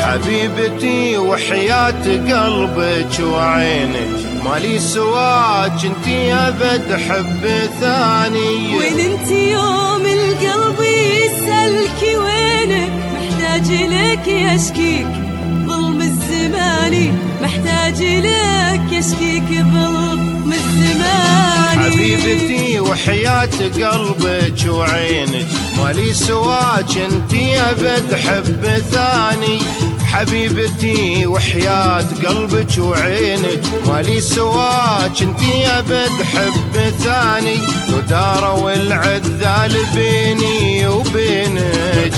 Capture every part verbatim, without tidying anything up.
حبيبتي وحياة قلبك وعينك مالي سواك انتي ابد حب ثاني. وين انتي يوم القلب يسألك وينك محتاج لك يشكيك ظلم الزمان، محتاج لك يشكيك ظلم الزمان. حبيبتي وحياة قلبك وعينك مالي سواك انتي ابد حب ثاني. حبيبتي وحياة قلبك وعينك مالي سواك انتي ابد حب ثاني. لو داروا العذال بيني وبينك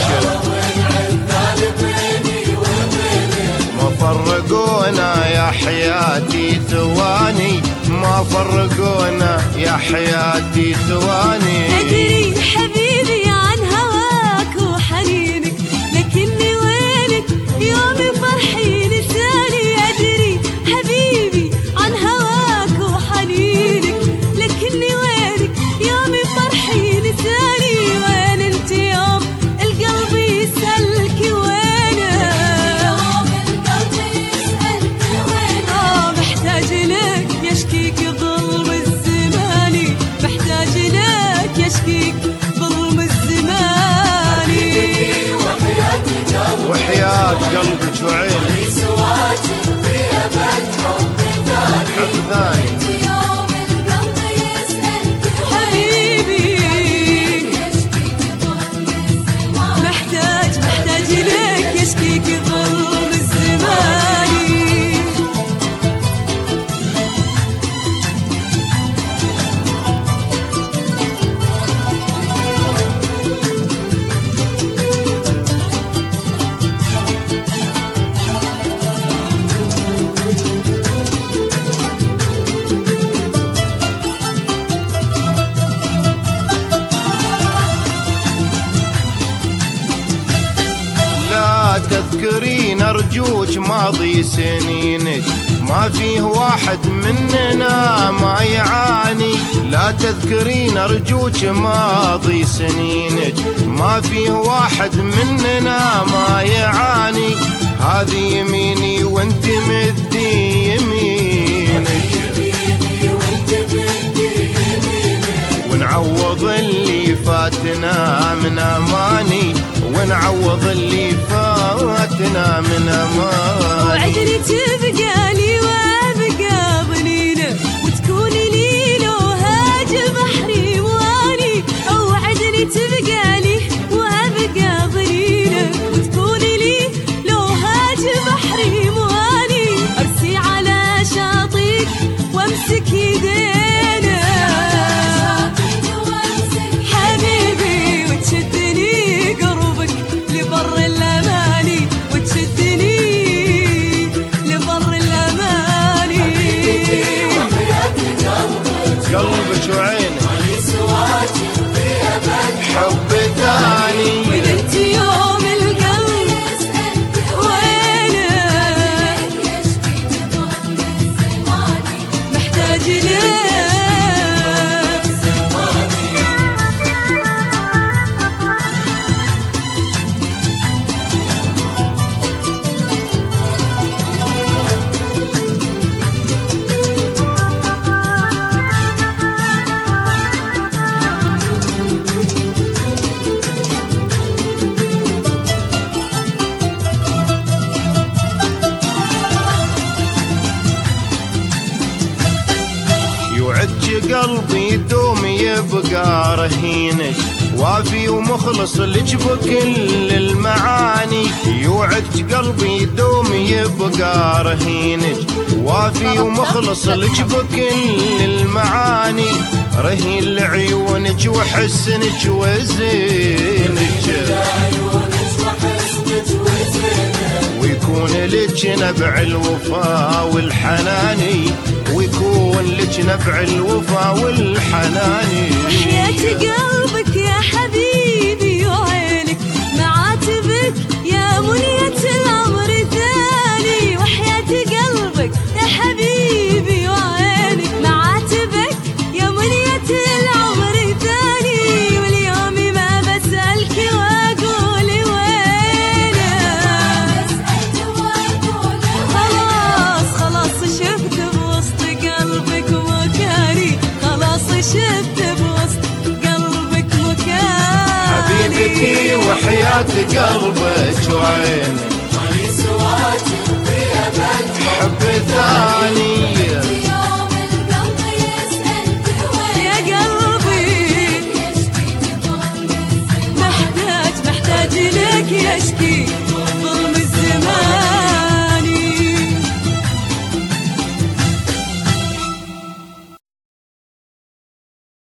ما فرقونا يا حياتي ثواني، ما فرقونا يا حياتي ثواني. أدري حبيبي عن هواك وحنينك لكني وينك يوم فرحي لساني. أدري حبيبي عن هواك وحنينك لكني وينك يوم فرحي لساني. وين انت يوم القلب يسألك وينك آه محتاج لك يشكيك ظلم الزمان، محتاج لك يشكيك ظلم الزمان. وحياة قلبك وعينك حب ثاني. حبيبي محتاج محتاج لك يشكيك ظلم الزمان. تذكرين أرجوك ماضي سنينك ما فيه واحد مننا ما يعاني. لا تذكرين أرجوك ماضي سنينك ما فيه واحد مننا ما يعاني. هذه يميني وانت مدي يمينك ونعوض اللي فاتنا من أماني، ونعوض اللي فاتنا من أماني. وعدني تبقى لي وابقى ظنينه وتكوني لي لو هاج بحري مواني. اوعدني تبقى لي وابقى ظنينه وتكوني لي لو هاج بحري مواني. ارسي على شاطئك وامسك يدينا حبيبي وتشدني قربك لبر الأماني، وتشدني لبر الأماني. قلبك وعينك حب ثاني. وانت يوم القلب وينك محتاج لك. يوعدك قلبي دوم يبقى رهينك وافي ومخلص لك بكل المعاني. يوعدك قلبي دوم يبقى رهينك وافي ومخلص لك بكل المعاني. رهين لعيونك وحسنك وزينك ويكون لك نبع الوفا والحناني، ويكون لك نبع الوفا والحناني. وحياة قلبك يا حبيبي وعينك معاتبك يا منية العمر الثاني. وحياة قلبك يا حبيبي وعينك معاتبك يا منية العمر الثاني. واليوم ما بسألك واقول وينك وحياة قلبك وعيني حب ثاني يا قلبي محتاج محتاج لك يشكي